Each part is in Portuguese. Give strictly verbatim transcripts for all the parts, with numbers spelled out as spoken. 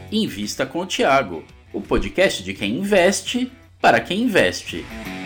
Invista com o Thiago, o podcast de quem investe para quem investe.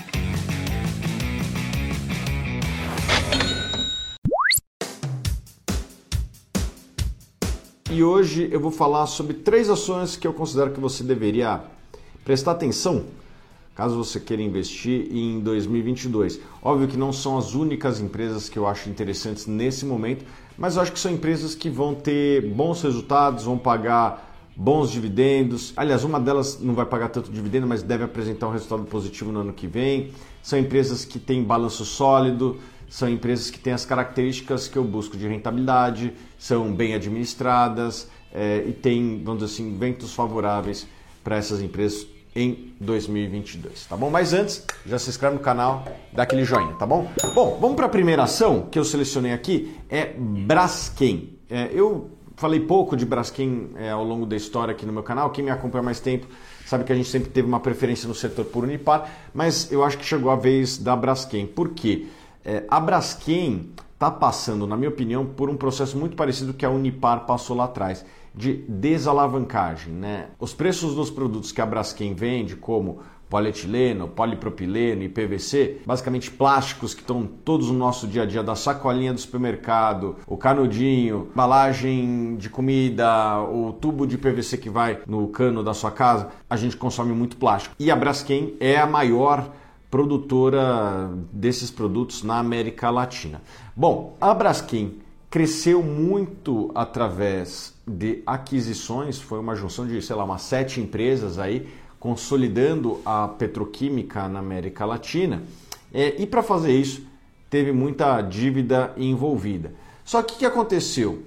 E hoje eu vou falar sobre três ações que eu considero que você deveria prestar atenção caso você queira investir em dois mil e vinte e dois. Óbvio que não são as únicas empresas que eu acho interessantes nesse momento, mas eu acho que são empresas que vão ter bons resultados, vão pagar bons dividendos. Aliás, uma delas não vai pagar tanto dividendo, mas deve apresentar um resultado positivo no ano que vem. São empresas que têm balanço sólido, são empresas que têm as características que eu busco de rentabilidade, são bem administradas é, e têm, vamos dizer assim, ventos favoráveis para essas empresas em dois mil e vinte e dois, tá bom? Mas antes, já se inscreve no canal, dá aquele joinha, tá bom? Bom, vamos para a primeira ação que eu selecionei aqui, é Braskem. É, eu falei pouco de Braskem é, ao longo da história aqui no meu canal. Quem me acompanha há mais tempo sabe que a gente sempre teve uma preferência no setor por Unipar, mas eu acho que chegou a vez da Braskem. Por quê? É, a Braskem está passando, na minha opinião, por um processo muito parecido que a Unipar passou lá atrás, de desalavancagem, né? Os preços dos produtos que a Braskem vende, como polietileno, polipropileno e P V C, basicamente plásticos que estão todos no nosso dia a dia, da sacolinha do supermercado, o canudinho, embalagem de comida, o tubo de P V C que vai no cano da sua casa, a gente consome muito plástico. E a Braskem é a maior produtora desses produtos na América Latina. Bom, a Braskem cresceu muito através de aquisições, foi uma junção de, sei lá, umas sete empresas aí, consolidando a petroquímica na América Latina, é, e para fazer isso teve muita dívida envolvida. Só que o que aconteceu?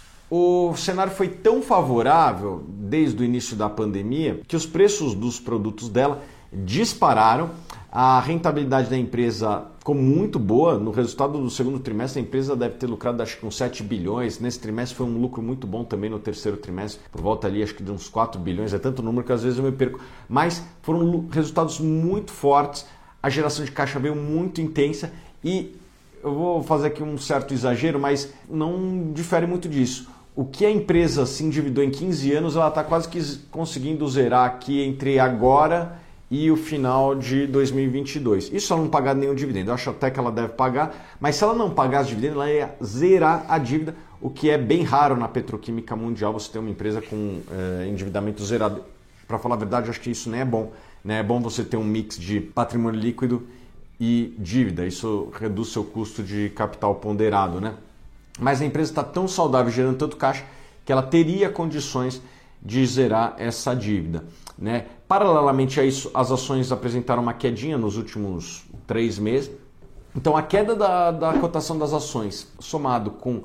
O cenário foi tão favorável desde o início da pandemia que os preços dos produtos dela dispararam, a rentabilidade da empresa ficou muito boa. No resultado do segundo trimestre, a empresa deve ter lucrado acho que uns sete bilhões. Nesse trimestre foi um lucro muito bom também no terceiro trimestre, por volta ali acho que de uns quatro bilhões. É tanto número que às vezes eu me perco. Mas foram resultados muito fortes, a geração de caixa veio muito intensa e eu vou fazer aqui um certo exagero, mas não difere muito disso. O que a empresa se endividou em quinze anos, ela está quase que conseguindo zerar aqui entre agora e o final de dois mil e vinte e dois. Isso ela não pagar nenhum dividendo. Eu acho até que ela deve pagar, mas se ela não pagar os dividendos, ela ia zerar a dívida, o que é bem raro na petroquímica mundial, você ter uma empresa com é, endividamento zerado. Para falar a verdade, eu acho que isso nem é bom. Né? É bom você ter um mix de patrimônio líquido e dívida. Isso reduz seu custo de capital ponderado. Né? Mas a empresa está tão saudável, gerando tanto caixa, que ela teria condições de zerar essa dívida. Né? Paralelamente a isso, as ações apresentaram uma quedinha nos últimos três meses. Então a queda da, da cotação das ações, somado com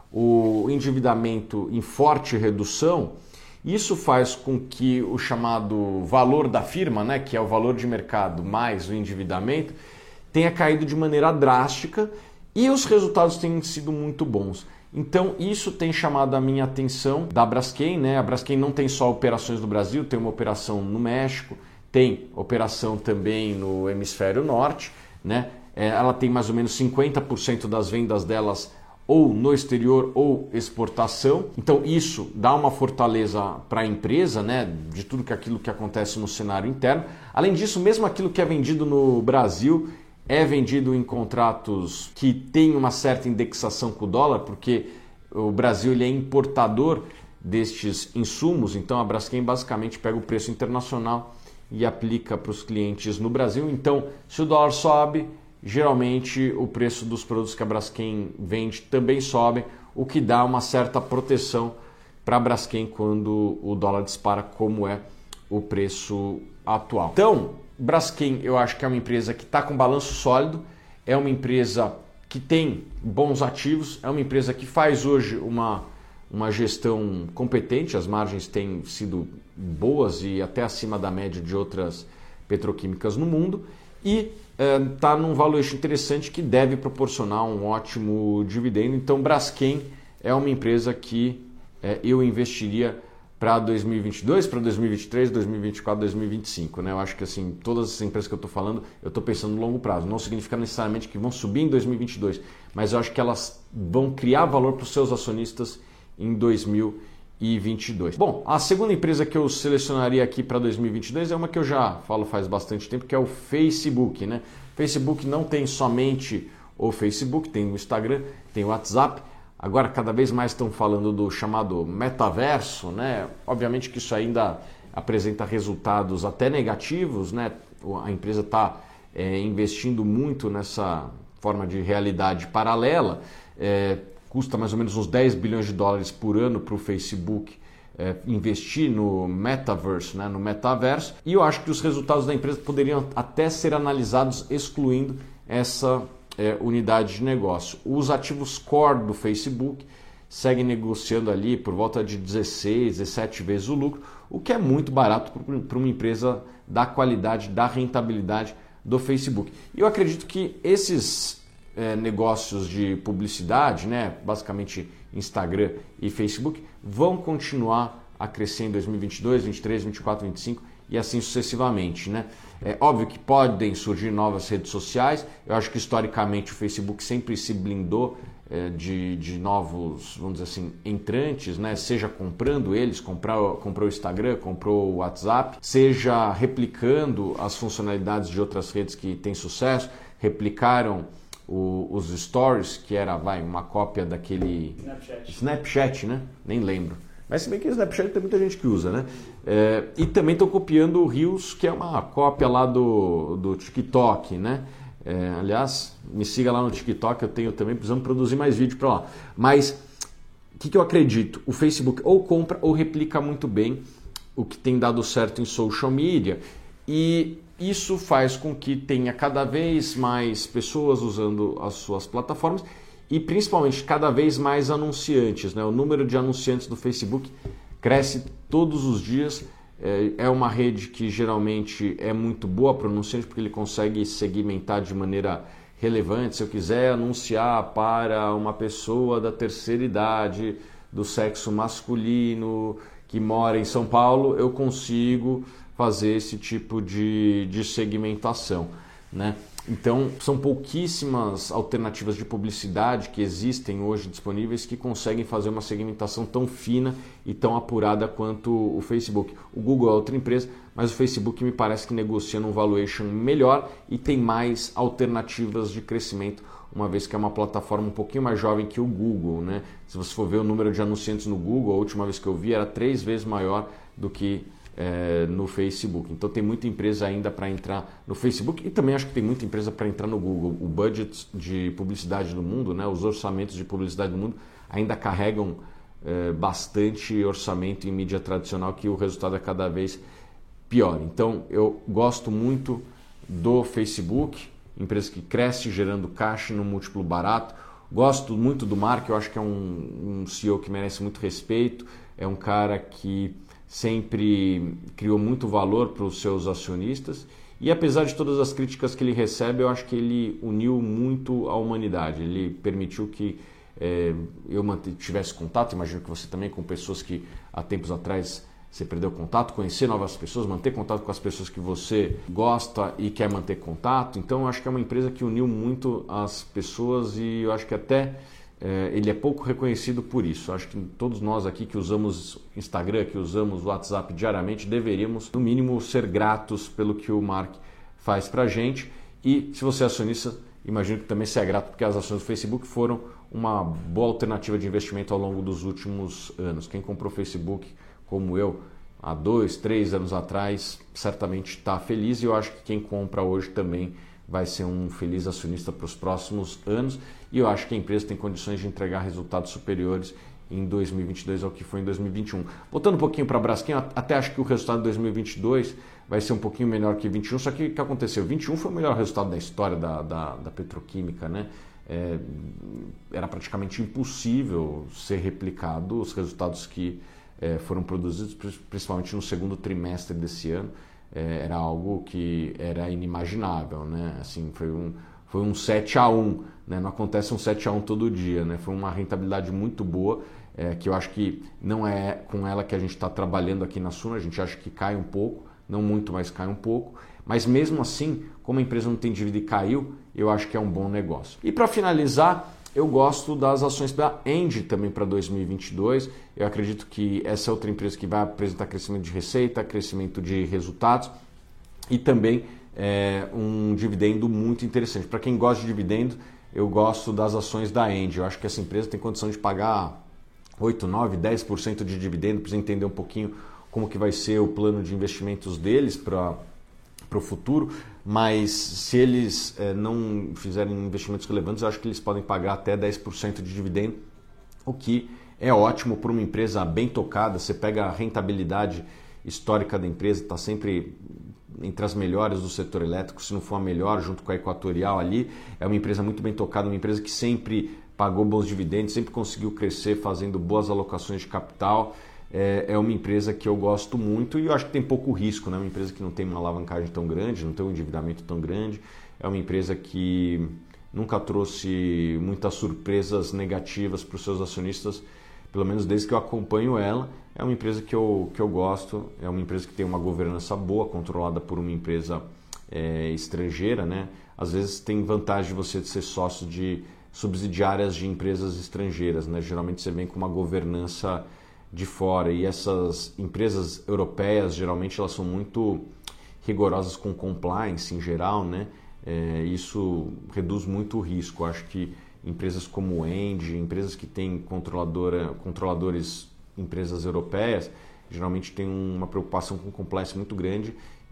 o endividamento em forte redução, isso faz com que o chamado valor da firma, né, que é o valor de mercado mais o endividamento, tenha caído de maneira drástica e os resultados têm sido muito bons. Então isso tem chamado a minha atenção da Braskem, né? A Braskem não tem só operações no Brasil, tem uma operação no México, tem operação também no hemisfério norte, né? Ela tem mais ou menos cinquenta por cento das vendas delas ou no exterior ou exportação. Então isso dá uma fortaleza para a empresa, né? De tudo que aquilo que acontece no cenário interno. Além disso, mesmo aquilo que é vendido no Brasil é vendido em contratos que têm uma certa indexação com o dólar, porque o Brasil ele é importador destes insumos, então a Braskem basicamente pega o preço internacional e aplica para os clientes no Brasil. Então, se o dólar sobe, geralmente o preço dos produtos que a Braskem vende também sobe, o que dá uma certa proteção para a Braskem quando o dólar dispara, como é o preço atual. Então, Braskem eu acho que é uma empresa que está com balanço sólido, é uma empresa que tem bons ativos, é uma empresa que faz hoje uma, uma gestão competente, as margens têm sido boas e até acima da média de outras petroquímicas no mundo e está é, num valuation interessante que deve proporcionar um ótimo dividendo. Então Braskem é uma empresa que é, eu investiria para dois mil e vinte e dois, para dois mil e vinte e três, dois mil e vinte e quatro, dois mil e vinte e cinco. Né? Eu acho que assim, todas as empresas que eu estou falando, eu estou pensando no longo prazo. Não significa necessariamente que vão subir em dois mil e vinte e dois, mas eu acho que elas vão criar valor para os seus acionistas em dois mil e vinte e dois. Bom, a segunda empresa que eu selecionaria aqui para dois mil e vinte e dois é uma que eu já falo faz bastante tempo, que é o Facebook, né? Facebook não tem somente o Facebook, tem o Instagram, tem o WhatsApp. Agora cada vez mais estão falando do chamado metaverso, né? Obviamente que isso ainda apresenta resultados até negativos, né? A empresa está é, investindo muito nessa forma de realidade paralela. É, custa mais ou menos uns dez bilhões de dólares por ano para o Facebook é, investir no metaverse, né, no metaverso, e eu acho que os resultados da empresa poderiam até ser analisados excluindo essa é, unidade de negócio. Os ativos core do Facebook seguem negociando ali por volta de dezesseis, dezessete vezes o lucro, o que é muito barato para uma empresa da qualidade, da rentabilidade do Facebook. E eu acredito que esses É, negócios de publicidade, né, basicamente Instagram e Facebook, vão continuar a crescer em dois mil e vinte e dois, vinte e três, vinte e quatro, vinte e cinco e assim sucessivamente, né? É óbvio que podem surgir novas redes sociais. Eu acho que historicamente o Facebook sempre se blindou é, de, de novos, vamos dizer assim, entrantes, né? Seja comprando eles, comprou, comprou o Instagram, comprou o WhatsApp, seja replicando as funcionalidades de outras redes que têm sucesso, replicaram O, os stories, que era vai, uma cópia daquele Snapchat. Snapchat, né? Nem lembro. Mas se bem que o Snapchat tem muita gente que usa, né? É, e também estão copiando o Reels, que é uma cópia lá do, do TikTok, né? É, aliás, me siga lá no TikTok, eu tenho também, precisamos produzir mais vídeo para lá. Mas o que, que eu acredito? O Facebook ou compra ou replica muito bem o que tem dado certo em social media, e isso faz com que tenha cada vez mais pessoas usando as suas plataformas e principalmente cada vez mais anunciantes, né? O número de anunciantes do Facebook cresce todos os dias. É uma rede que geralmente é muito boa para o anunciante porque ele consegue segmentar de maneira relevante. Se eu quiser anunciar para uma pessoa da terceira idade, do sexo masculino, que mora em São Paulo, eu consigo fazer esse tipo de, de segmentação, né? Então, são pouquíssimas alternativas de publicidade que existem hoje disponíveis que conseguem fazer uma segmentação tão fina e tão apurada quanto o Facebook. O Google é outra empresa, mas o Facebook me parece que negocia num valuation melhor e tem mais alternativas de crescimento, uma vez que é uma plataforma um pouquinho mais jovem que o Google, né? Se você for ver o número de anunciantes no Google, a última vez que eu vi era três vezes maior do que É, no Facebook. Então tem muita empresa ainda para entrar no Facebook e também acho que tem muita empresa para entrar no Google. O budget de publicidade do mundo, né, os orçamentos de publicidade do mundo ainda carregam é, bastante orçamento em mídia tradicional, que o resultado é cada vez pior. Então eu gosto muito do Facebook, empresa que cresce gerando caixa num múltiplo barato. Gosto muito do Mark, eu acho que é um, um C E O que merece muito respeito, é um cara que sempre criou muito valor para os seus acionistas e apesar de todas as críticas que ele recebe, eu acho que ele uniu muito a humanidade. Ele permitiu que é, eu tivesse contato, imagino que você também, com pessoas que há tempos atrás você perdeu contato, conhecer novas pessoas, manter contato com as pessoas que você gosta e quer manter contato. Então eu acho que é uma empresa que uniu muito as pessoas e eu acho que até É, ele é pouco reconhecido por isso. Acho que todos nós aqui que usamos Instagram, que usamos WhatsApp diariamente, deveríamos, no mínimo, ser gratos pelo que o Mark faz para a gente. E se você é acionista, imagino que também você é grato porque as ações do Facebook foram uma boa alternativa de investimento ao longo dos últimos anos. Quem comprou o Facebook, como eu, há dois, três anos atrás, certamente está feliz e eu acho que quem compra hoje também vai ser um feliz acionista para os próximos anos e eu acho que a empresa tem condições de entregar resultados superiores em dois mil e vinte e dois ao que foi em dois mil e vinte e um. Voltando um pouquinho para a Braskem, até acho que o resultado de dois mil e vinte e dois vai ser um pouquinho melhor que vinte e um, só que o que aconteceu? vinte e um foi o melhor resultado da história da, da, da petroquímica, né? É, era praticamente impossível ser replicado os resultados que é, foram produzidos, principalmente no segundo trimestre desse ano. É, era algo que era inimaginável, né? Assim, foi um, foi um sete a um, né? Não acontece um sete a um todo dia, né? Foi uma rentabilidade muito boa, é, que eu acho que não é com ela que a gente está trabalhando aqui na Suna, a gente acha que cai um pouco, não muito, mas cai um pouco, mas mesmo assim, como a empresa não tem dívida e caiu, eu acho que é um bom negócio. E para finalizar, eu gosto das ações da Engie também para dois mil e vinte e dois. Eu acredito que essa é outra empresa que vai apresentar crescimento de receita, crescimento de resultados e também é, um dividendo muito interessante. Para quem gosta de dividendo, eu gosto das ações da Engie. Eu acho que essa empresa tem condição de pagar oito, nove, dez por cento de dividendo. Precisa entender um pouquinho como que vai ser o plano de investimentos deles para para o futuro, mas se eles é, não fizerem investimentos relevantes, eu acho que eles podem pagar até dez por cento de dividendo, o que é ótimo para uma empresa bem tocada. Você pega a rentabilidade histórica da empresa, está sempre entre as melhores do setor elétrico, se não for a melhor, junto com a Equatorial ali. É uma empresa muito bem tocada, uma empresa que sempre pagou bons dividendos, sempre conseguiu crescer fazendo boas alocações de capital. É uma empresa que eu gosto muito e eu acho que tem pouco risco, né? Uma empresa que não tem uma alavancagem tão grande, não tem um endividamento tão grande. É uma empresa que nunca trouxe muitas surpresas negativas para os seus acionistas, pelo menos desde que eu acompanho ela. É uma empresa que eu, que eu gosto, é uma empresa que tem uma governança boa, controlada por uma empresa é, estrangeira, né? Às vezes tem vantagem você de ser sócio de subsidiárias de empresas estrangeiras, né? Geralmente você vem com uma governança de fora, e essas empresas europeias geralmente elas são muito rigorosas com compliance em geral, né? É, isso reduz muito o risco. Acho que empresas como o Engie, empresas que têm controladora, controladores, empresas europeias, geralmente têm uma preocupação com compliance muito grande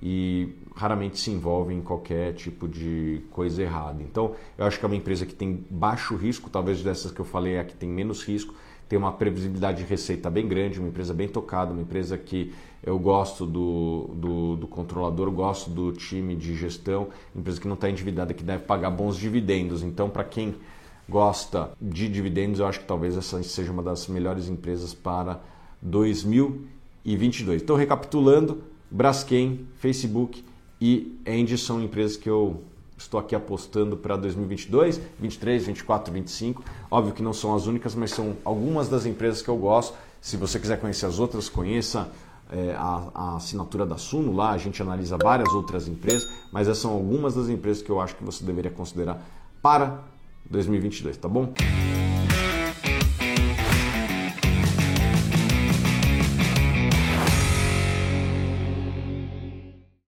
e raramente se envolvem em qualquer tipo de coisa errada. Então, eu acho que é uma empresa que tem baixo risco, talvez dessas que eu falei, é a que tem menos risco, tem uma previsibilidade de receita bem grande, uma empresa bem tocada, uma empresa que eu gosto do, do, do controlador, gosto do time de gestão, empresa que não está endividada, que deve pagar bons dividendos. Então, para quem gosta de dividendos, eu acho que talvez essa seja uma das melhores empresas para dois mil e vinte e dois. Então, recapitulando, Braskem, Facebook e Engie são empresas que eu estou aqui apostando para dois mil e vinte e dois, vinte e três, vinte e quatro, vinte e cinco. Óbvio que não são as únicas, mas são algumas das empresas que eu gosto. Se você quiser conhecer as outras, conheça é, a, a assinatura da Suno. Lá a gente analisa várias outras empresas, mas essas são algumas das empresas que eu acho que você deveria considerar para dois mil e vinte e dois, tá bom?